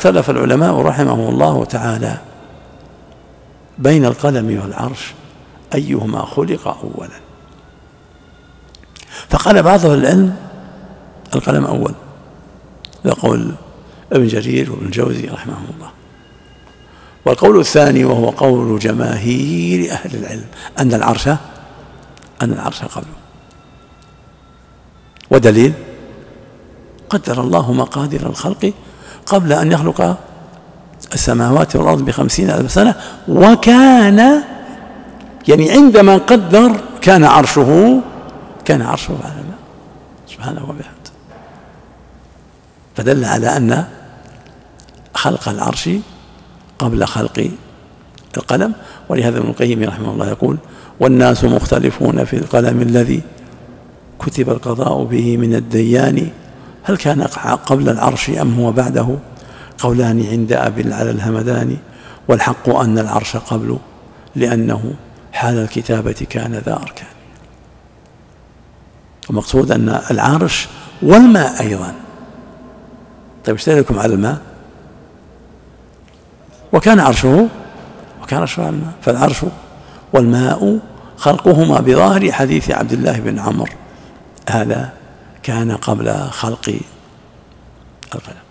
اختلف العلماء رحمهم الله تعالى بين القلم والعرش أيهما خلق أولا، فقال بعض أهل العلم القلم أول، يقول ابن جرير وابن الجوزي رحمهم الله. والقول الثاني وهو قول جماهير أهل العلم أن العرش قبله. ودليل قدر الله مقادير الخلق قبل أن يخلق السماوات والأرض ب50,000 سنة، وكان يعني عندما قدر كان عرشه على الماء سبحانه وبحمده، فدل على أن خلق العرش قبل خلق القلم. ولهذا ابن القيم رحمه الله يقول: والناس مختلفون في القلم الذي كتب القضاء به من الديان، هل كان قبل العرش أم هو بعده؟ قولان عند أبي العلا الهمداني، والحق أن العرش قبله لأنه حال الكتابة كان ذا أركان. ومقصود أن العرش والماء أيضا. طيب اشتركم على الماء وكان عرشه على الماء، فالعرش والماء خلقهما بظاهر حديث عبد الله بن عمرو هذا كان قبل خلق القلم.